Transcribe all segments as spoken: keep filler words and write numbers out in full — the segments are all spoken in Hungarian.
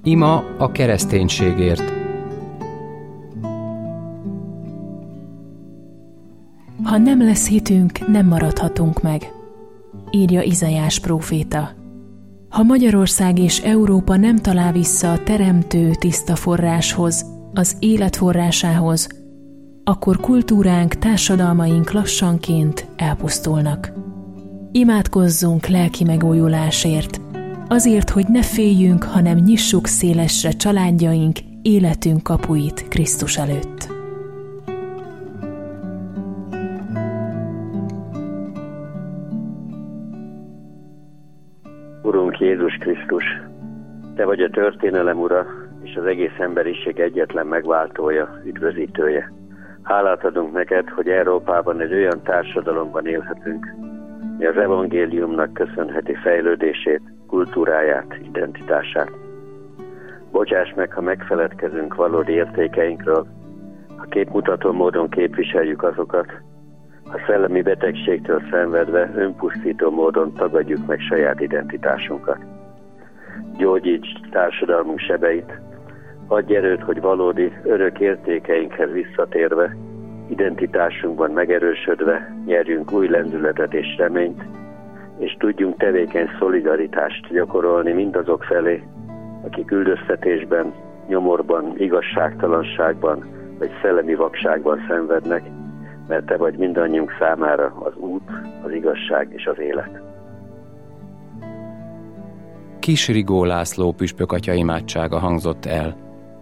Ima a kereszténységért. Ha nem lesz hitünk, nem maradhatunk meg, írja Izaiás próféta. Ha Magyarország és Európa nem talál vissza a teremtő tiszta forráshoz, az élet forrásához, akkor kultúránk, társadalmaink lassanként elpusztulnak. Imádkozzunk lelki megújulásért, azért, hogy ne féljünk, hanem nyissuk szélesre családjaink, életünk kapuit Krisztus előtt. Urunk Jézus Krisztus, Te vagy a történelem ura, és az egész emberiség egyetlen megváltója, üdvözítője. Hálát adunk neked, hogy Európában egy olyan társadalomban élhetünk, mi az evangéliumnak köszönheti fejlődését, kultúráját, identitását. Bocsáss meg, ha megfeledkezünk valódi értékeinkről, ha képmutató módon képviseljük azokat, ha szellemi betegségtől szenvedve önpusztító módon tagadjuk meg saját identitásunkat. Gyógyíts társadalmunk sebeit, adj erőt, hogy valódi örök értékeinkhez visszatérve, identitásunkban megerősödve nyerjünk új lendületet és reményt, és tudjunk tevékeny szolidaritást gyakorolni mindazok felé, akik üldöztetésben, nyomorban, igazságtalanságban vagy szellemi vakságban szenvednek, mert Te vagy mindannyiunk számára az út, az igazság és az élet. Kis Rigó László püspök atya imádsága hangzott el.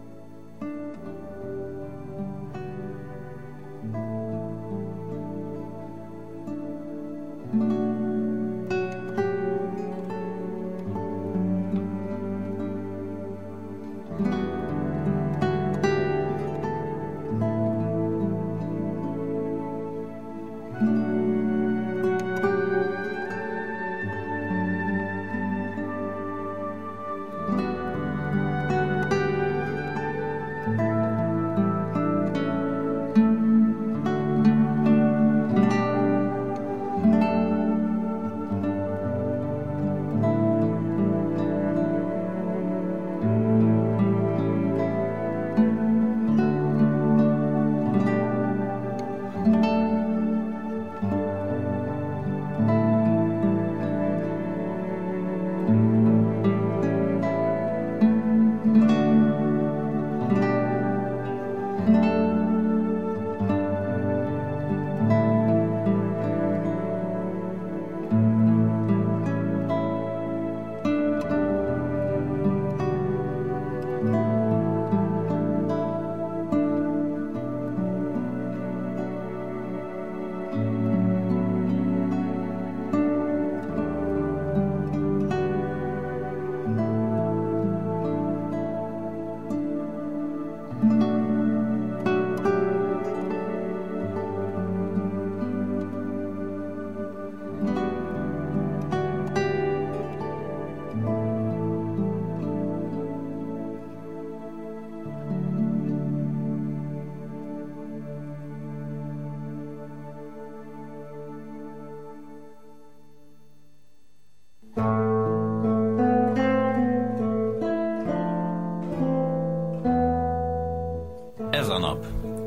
Ez a nap.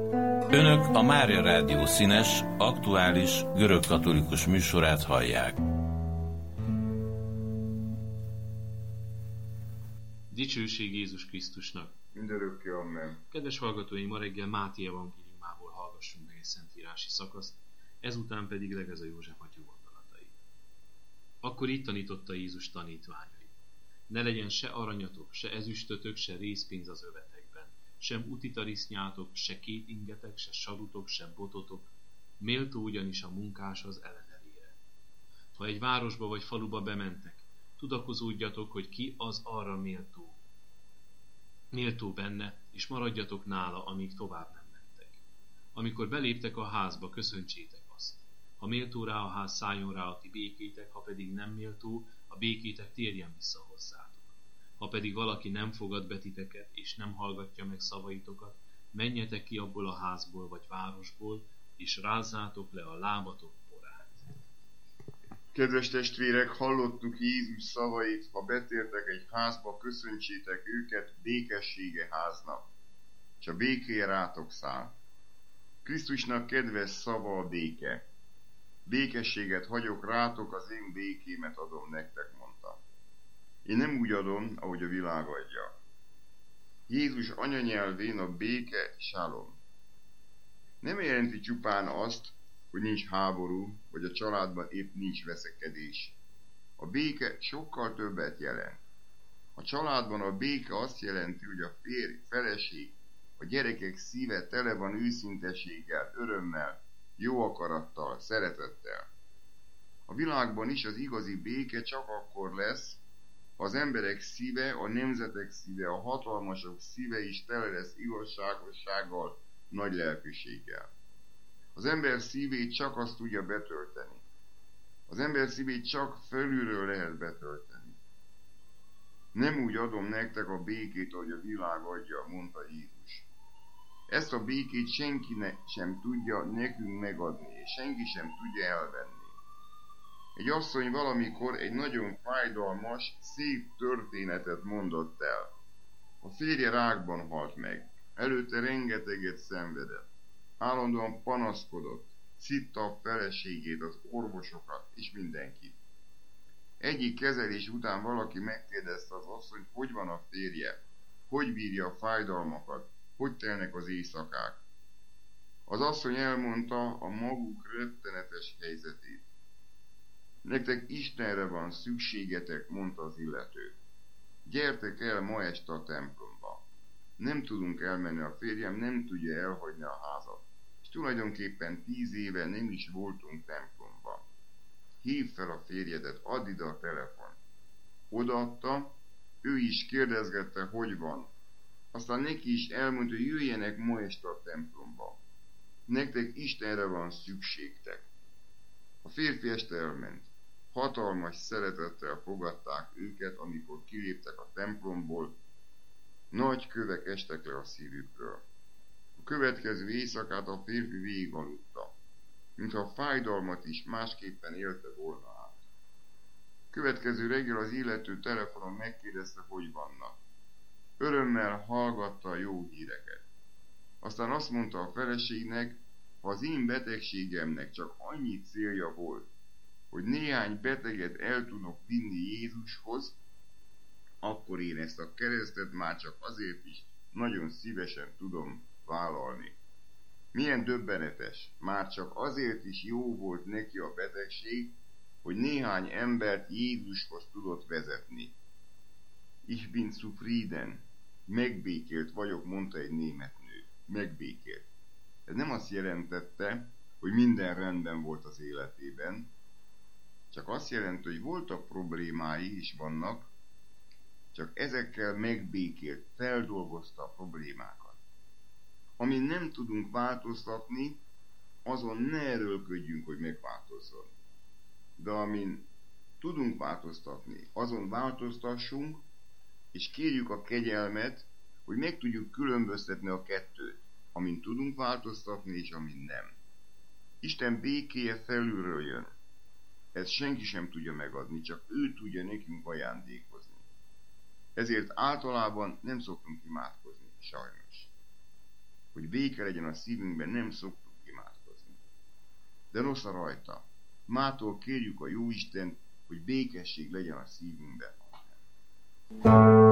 Önök a Mária Rádió színes, aktuális, görögkatolikus műsorát hallják. Dicsőség Jézus Krisztusnak! Mindörökké, amen. Kedves hallgatóim, ma reggel Máté evangéliumából hallgassunk meg egy szentírási szakaszt, ezután pedig Legeza József atya gondolatai. Akkor itt tanította Jézus tanítványait. Ne legyen se aranyatok, se ezüstötök, se rézpénz az övetekben, sem utitarisznyátok, se két ingetek, se sarutok, se bototok, méltó ugyanis a munkás az eledelére. Ha egy városba vagy faluba bementek, tudakozódjatok, hogy ki az arra méltó. Méltó benne, és maradjatok nála, amíg tovább nem mentek. Amikor beléptek a házba, köszöntsétek azt. Ha méltó rá a ház, szálljon rá a ti békétek, ha pedig nem méltó, a békétek térjen vissza hozzátok. Ha pedig valaki nem fogad be titeket, és nem hallgatja meg szavaitokat, menjetek ki abból a házból vagy városból, és rázzátok le a lábatok porát. Kedves testvérek, hallottuk Jézus szavait, ha betértek egy házba, köszöntsétek őket békessége háznak, és a békéje rátok száll. Krisztusnak kedves szava a béke. Békességet hagyok rátok, az én békémet adom nektek, mondta. Én nem úgy adom, ahogy a világ adja. Jézus anyanyelvén a béke shalom. Nem jelenti csupán azt, hogy nincs háború, vagy a családban épp nincs veszekedés. A béke sokkal többet jelent. A családban a béke azt jelenti, hogy a férj, feleség, a gyerekek szíve tele van őszinteséggel, örömmel, jó akarattal, szeretettel. A világban is az igazi béke csak akkor lesz, ha az emberek szíve, a nemzetek szíve, a hatalmasok szíve is tele lesz igazságossággal, nagy lelkűséggel. Az ember szívét csak azt tudja betölteni. Az ember szívét csak felülről lehet betölteni. Nem úgy adom nektek a békét, ahogy a világ adja, mondta Jézus. Ezt a békét senki ne, sem tudja nekünk megadni, és senki sem tudja elvenni. Egy asszony valamikor egy nagyon fájdalmas, szép történetet mondott el. A férje rákban halt meg. Előtte rengeteget szenvedett. Állandóan panaszkodott, szitta a feleségét, az orvosokat és mindenkit. Egyik kezelés után valaki megkérdezte az asszonyt, hogy van a férje, hogy bírja a fájdalmakat, hogy telnek az éjszakák. Az asszony elmondta a maguk rettenetes helyzetét. Nektek Istenre van szükségetek, mondta az illető. Gyertek el ma este a templomba. Nem tudunk elmenni, a férjem nem tudja elhagyni a házat. És tulajdonképpen tíz éve nem is voltunk templomban. Hívd fel a férjedet, add ide a telefon. Odaadta, ő is kérdezgette, hogy van. Aztán neki is elmondta, hogy jöjjenek ma este a templomba. Nektek Istenre van szükségtek. A férfi este elment. Hatalmas szeretettel fogadták őket, amikor kiléptek a templomból. Nagy kövek estek le a szívükről. A következő éjszakát a férfi végigaludta, mintha a fájdalmat is másképpen élte volna át. Következő reggel az illető telefonon megkérdezte, hogy vannak. Örömmel hallgatta a jó híreket. Aztán azt mondta a feleségnek, ha az én betegségemnek csak annyi célja volt, hogy néhány beteget el tudok vinni Jézushoz, akkor én ezt a keresztet már csak azért is nagyon szívesen tudom vállalni. Milyen döbbenetes, már csak azért is jó volt neki a betegség, hogy néhány embert Jézushoz tudott vezetni. Ich bin zufrieden, megbékélt vagyok, mondta egy német nő. Megbékélt. Ez nem azt jelentette, hogy minden rendben volt az életében, csak azt jelenti, hogy voltak problémái is vannak, csak ezekkel megbékélt, feldolgozta a problémákat. Amin nem tudunk változtatni, azon ne erőlködjünk, hogy megváltozzon. De amin tudunk változtatni, azon változtassunk, és kérjük a kegyelmet, hogy meg tudjuk különböztetni a kettőt, amin tudunk változtatni, és amin nem. Isten békéje felülről jön. Ezt senki sem tudja megadni, csak ő tudja nekünk ajándékozni. Ezért általában nem szoktunk imádkozni, sajnos. Hogy béke legyen a szívünkben, nem szoktunk imádkozni. De rossz a rajta. Mától kérjük a Jóistent, hogy békesség legyen a szívünkben. Amen.